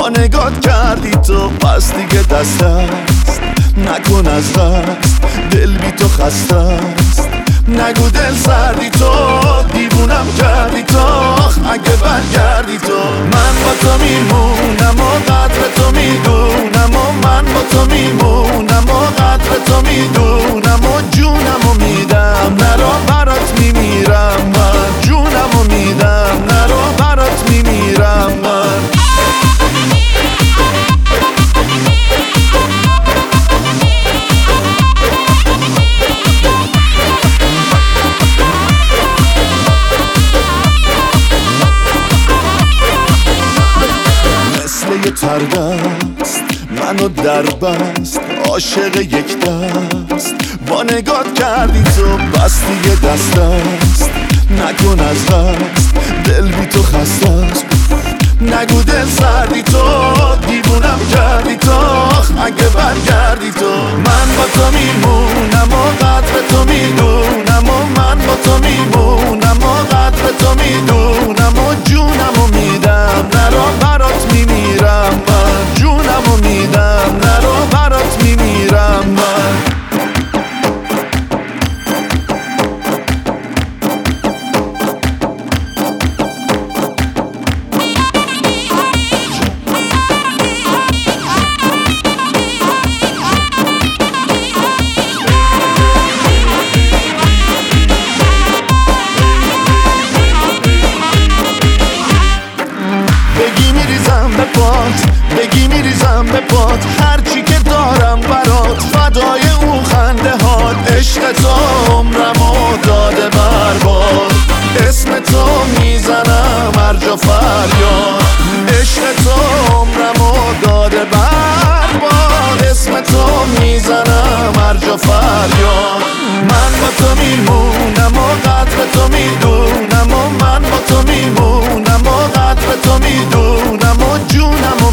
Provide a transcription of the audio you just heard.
با نگات کردی تو، پس دیگه دست است نکن از دست، دل بی تو خسته است. نگو دل سردی تو، دیوونم کردی تو، اگه برگردی تو. من با تو میمونم و قدر تو میدونم و من با تو میمونم و قدر تو میدونم و جونم و میدم، نرو برات میمیرم من، جونم و میدم، نرو برات میمیرم من. مثل یه تردست منو در بست، عاشق یک دست با نگات کردی تو، بس دیگه دست است نکن از دست، دل بی تو خسته است. نگو دل سردی تو، دیوونم کردی تو، اگه برگردی تو. من با تو میمونم و قدر تو میدونم و من با تو میمونم و قدر تو میدونم و جونم و میدم، نرو برات میمیرم من، جونم و میدم، نرو برات میمیرم من. بگی میریزم به پات، هرچی که دارم برات، فدای اون خنده هات. عشق تو عمرمو داده برباد، اسم تو میزنم هر جا فریاد. عشق تو عمرمو داده برباد، اسم تو میزنم هر جا فریاد. من با تو میمونم و قدر تو میدونم و من با تو میمونم و قدر تو میدونم و جونم و